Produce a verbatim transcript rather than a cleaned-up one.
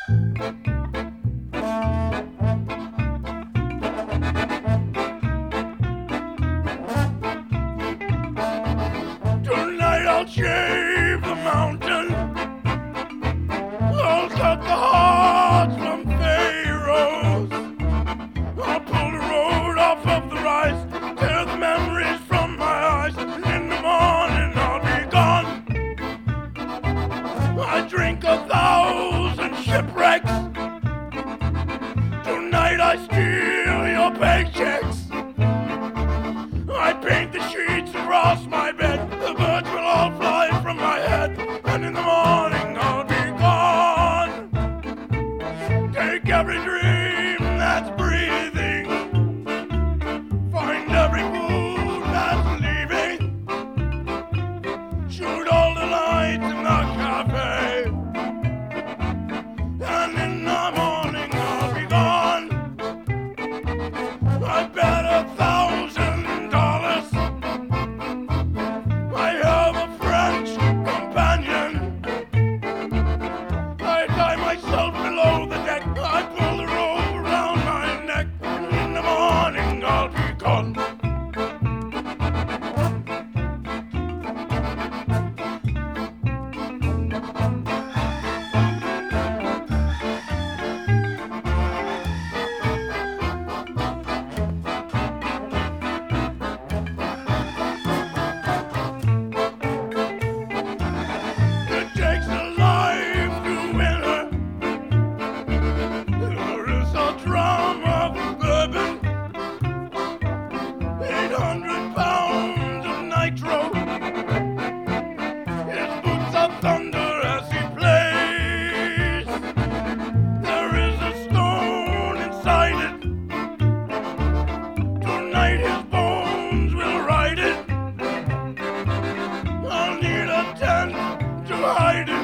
Tonight I'll shave the mountain. I'll cut the hearts from pharaohs. I'll pull the road off of the rise, tear the memories from my eyes. In the morning I'll be gone. I drink a thousand shipwrecks. Tonight I steal your paychecks. I paint the sheets across my bed. The birds will all fly from my head. And in the morning I'll be gone. Take every dream that's breathing. Find every food that's leaving. Shoot all the lights in the cafe. And in the morning I'll be gone. I bet a thousand dollars I have a French companion. I tie myself below the deck. I pull the rope around my neck. And in the morning I'll be gone. It takes a life to win her. There is a drum of bourbon, eight hundred pounds of nitro. His boots are thunder as he plays. There is a stone inside it. Tonight his bones will ride it. I'll need a tent to hide it.